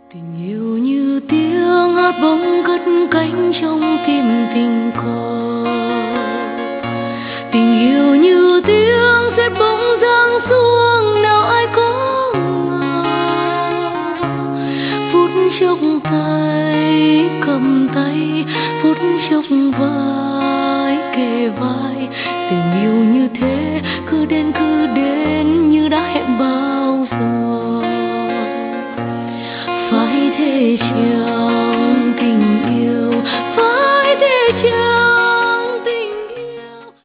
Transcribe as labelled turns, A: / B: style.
A: Tình yêu như tiếng hát bỗng cất cánh trong tim tình cờ. Tình yêu như tiếng sét bỗng giáng xuống, nào ai có ngờ. Phút chốc tay cầm tay, phút chốc vai kề vai. Tình yêu như thế cứ đến